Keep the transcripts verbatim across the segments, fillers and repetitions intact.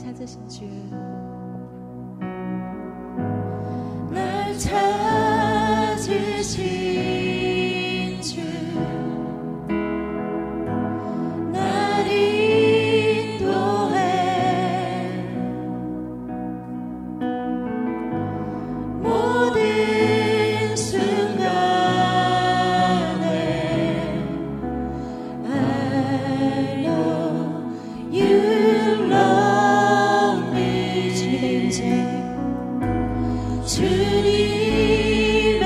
찾으신 주, 날 찾으신 주, 날 인도해 모든 순간에 I know you love me. 주님의 임재, 주님의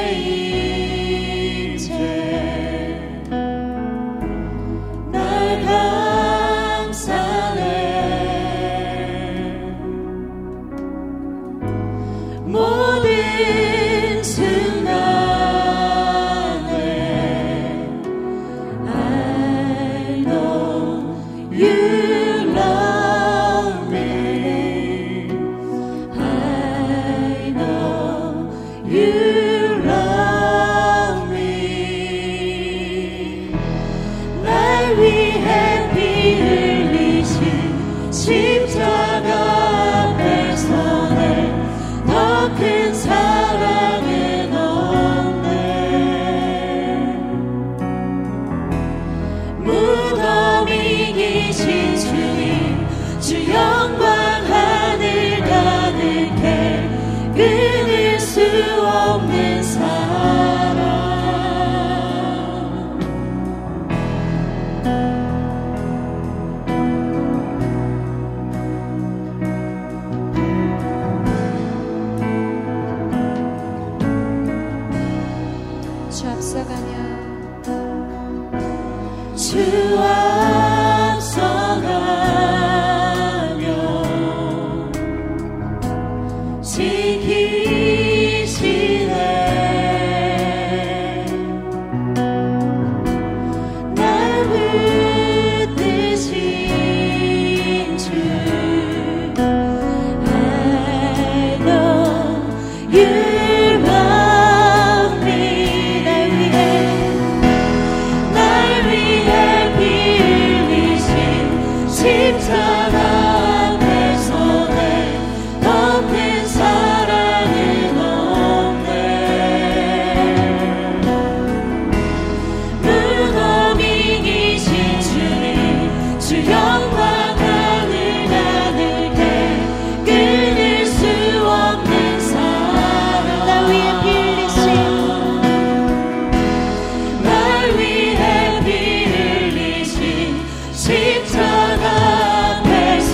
임재 날 감싸네. 모든 순간에 I know you love me. I know you love me. 날 위해 피 흘리신 십자가 앞에서 내 더 큰 사랑은 없네. 무덤이 계신 주님, 주 영광 하늘 가득해 끊을 수 없는 사랑. 주 앞서가며 주 앞서가며 지키시네. 날 붙드신 주 I know you love me. 날 위해 날 위해 피 흘리신 십자가 앞에서 내 더 큰 사랑은 없네. 무덤이 계신 주님, 주 영광 하늘 가득해 끊을 수 없는 사랑. 날 위해 피 흘리신 날 위해 피 흘리신 십자가 앞에서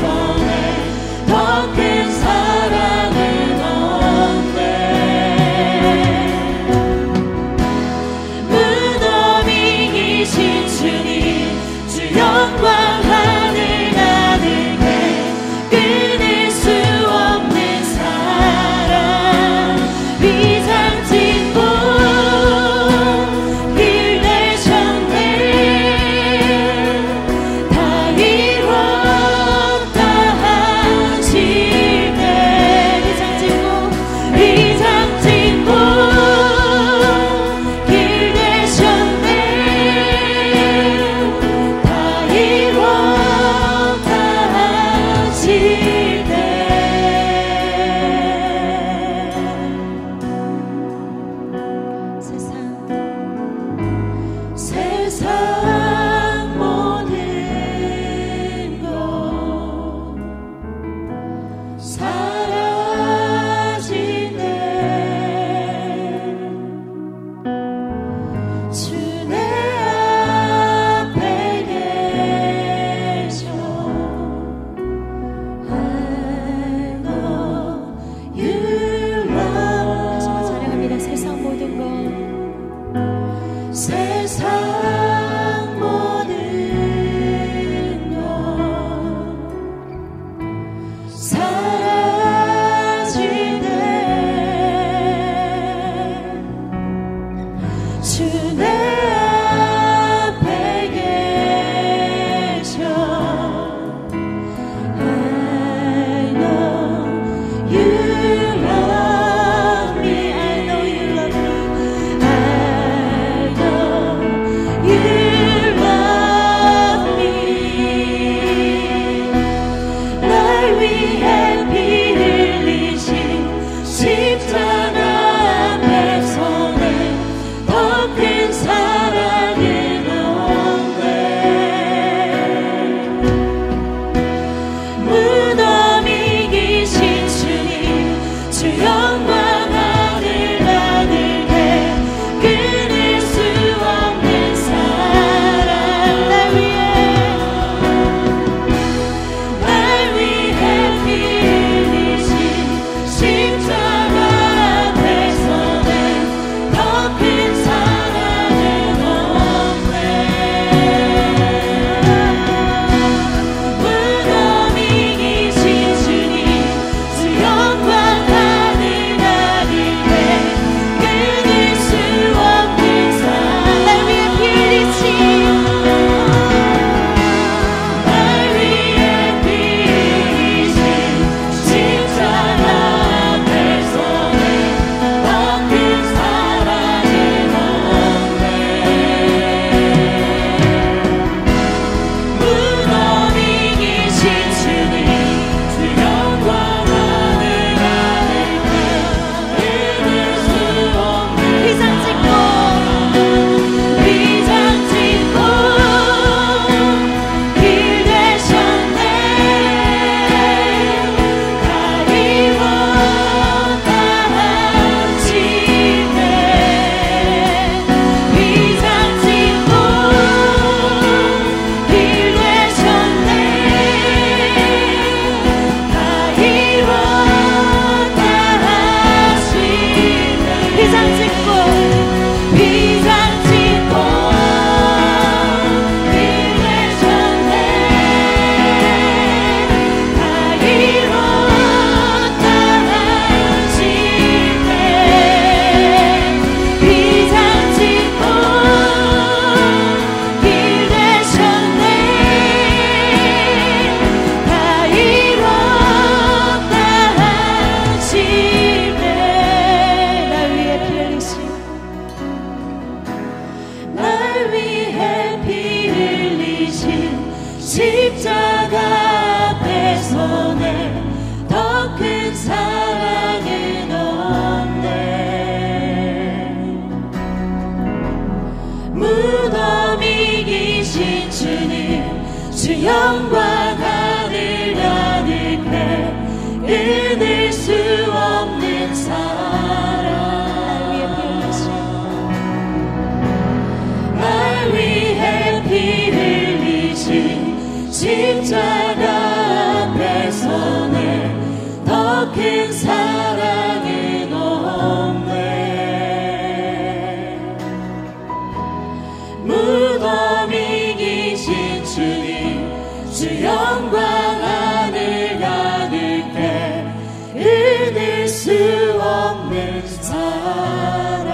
영광 하늘 가득해 끊을 수 없는 사랑.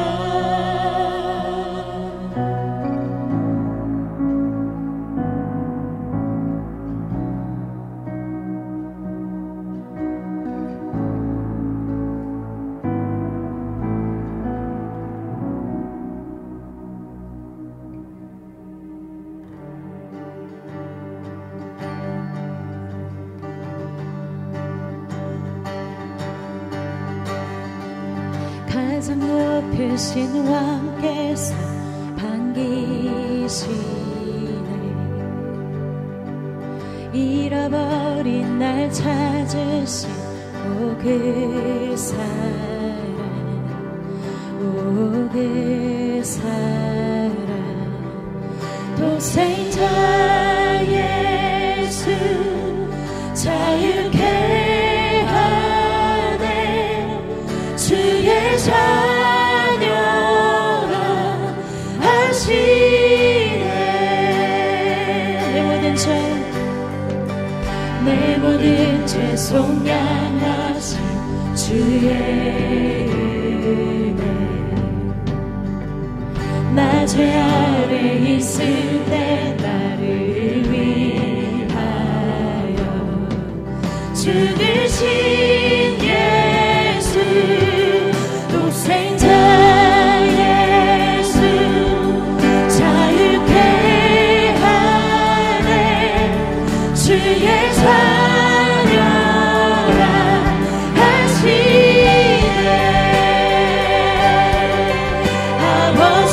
가장 높으신 왕께서 반기시네. 잃어버린 날 찾으신 오 그 사랑, 오 그 사랑. 독생자 예수 자유케 하네. 주의 자녀라 하시네. 내 모든 죄, 내 모든 죄 속량하신 주의 은혜. 나 죄 아래 있을 때 나를 위하여 죽으신 예수. 독생자 예수 자유케 하네. 주의 자녀라 하시네. 아버지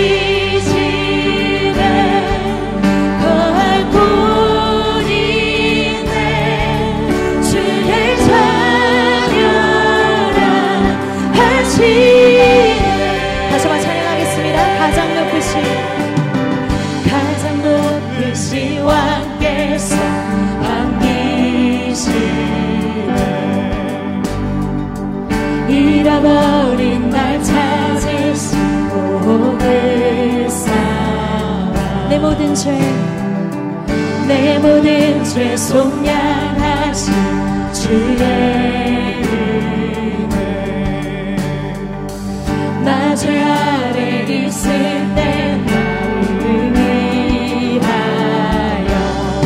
집에 거할 뿐이네. 주의 자녀라 다시 한번 찬양하겠습니다. 가장 높으신 가장 높으신 왕께서 반기시네. 잃어버린 날 찾으시고 그 사랑. 내 모든 죄, 내 모든 죄 속량하신 주의 나 죄 아래 있을 때 나를 위하여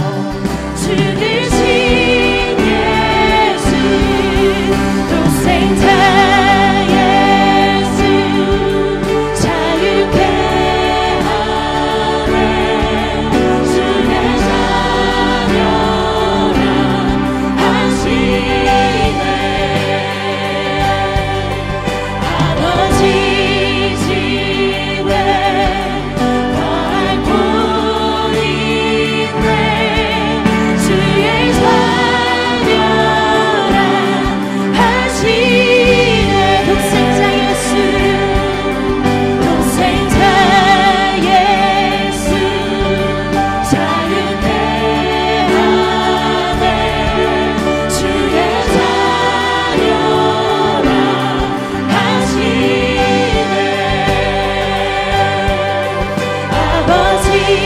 죽으신 예수. 독생자 예수 자유케 하네. 주의 자녀라 하시네. 아버지 집에 거할 뿐이네. 주의 자녀라 하시네. 독생자 예수, 독생자 예수 자유케 하네. 주의 자녀라 하시네. 아버지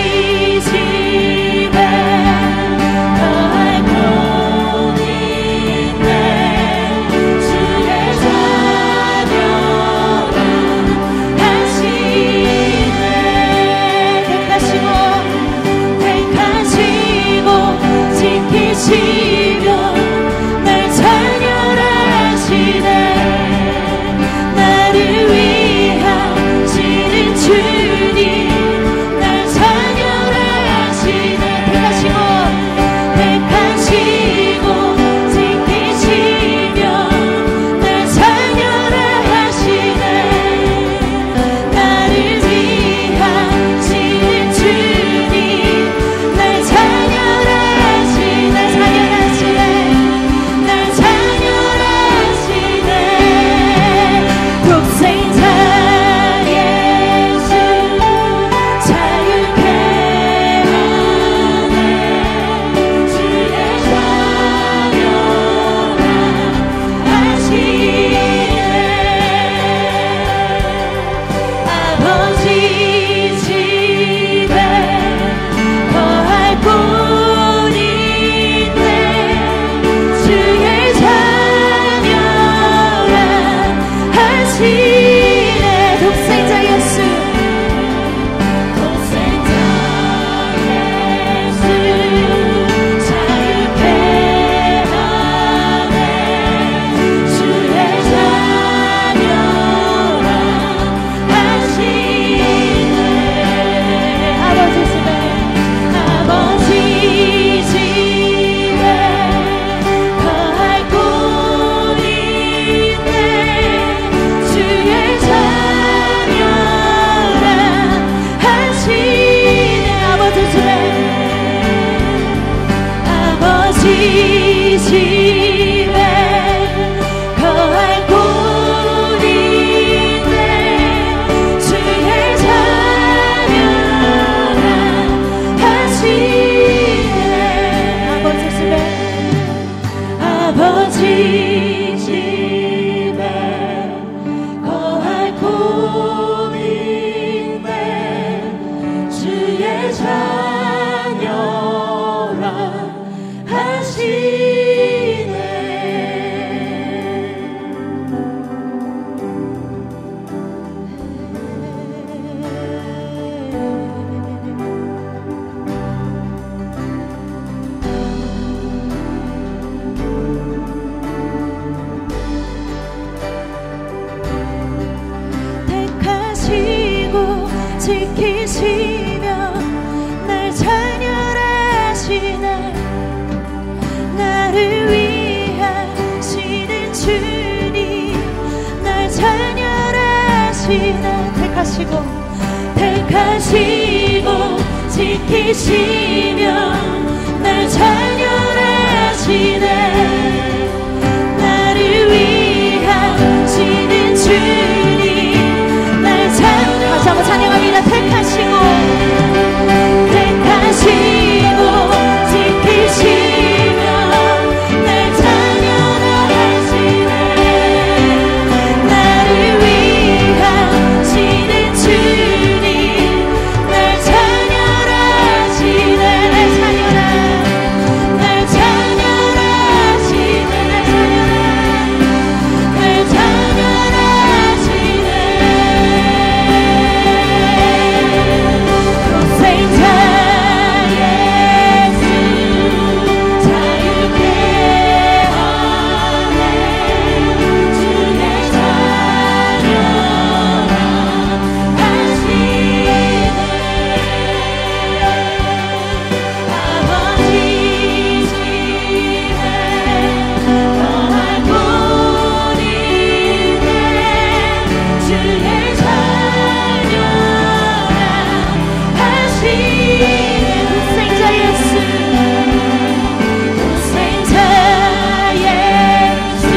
집에 거할 뿐이네. 주의 자녀라 하시네. 택하시고 택하시고 지키시며 날 자녀라 하시네. 나를 위하시는 주님 날 자녀라 하시네. 택하시고 택하시고 지키시며 날 자녀라 하시네. 나를 위하시는 주님 날 자녀라 하시네. 자녀라 집에 거할 곳인데 주의 자녀라 하시네. 아버지 집에 아버지 집에 거할 곳인데 주의 자녀라 하시네. 택하시고 지키시며 날 자녀라시네. 나를 위하시는 주님 날 자녀라시네. 택하시고 택하시고 지키시며 날 자녀라시네. 나를 위하시는 주님 날 자녀. 다시 한번 찬양합니다. 택하시고 택하시고 지키시며 날 자녀라 하시네. 나를 위하시는 주님 날 자녀라 하시네. 날 자녀라 날 자녀라 하시네. 날 자녀라 하시네. 독생자 예수 자유케 하네. 주의 자녀라 하시네. 아버지 집에 거할 곳인데 주의 자녀라 하시네. 독생자 예수 독생자 예수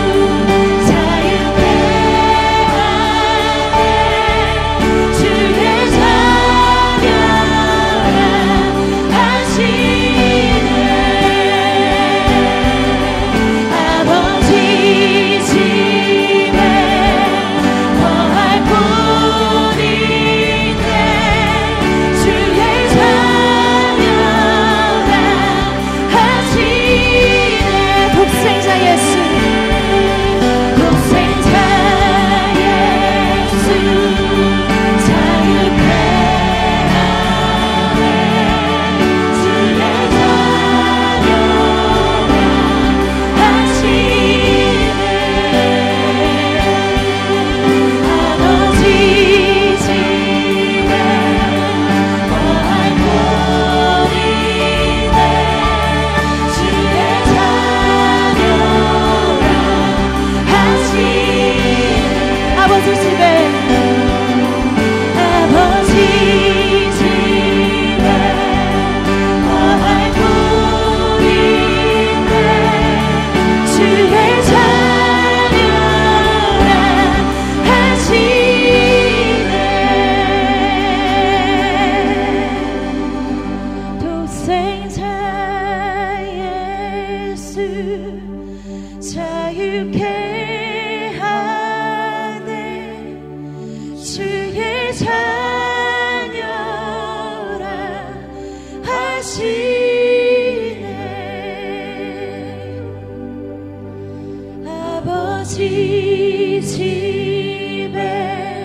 자유케 하네. 주의 자녀라 하시네. 아버지 집에 거할 곳인데 주의 자녀라 하시네. 독생자 예수 독생자 예수 자유케 하네. 주의 자녀라 하시네. 아버지 집에 거할 곳인데 주의 자녀라 하시네. 아버지 집에 아버지 집에 거할 곳인데 주의 자녀라 하시네. 독생자 예수 자유케 하네. 주의 자녀라 하시네. 아버지 집에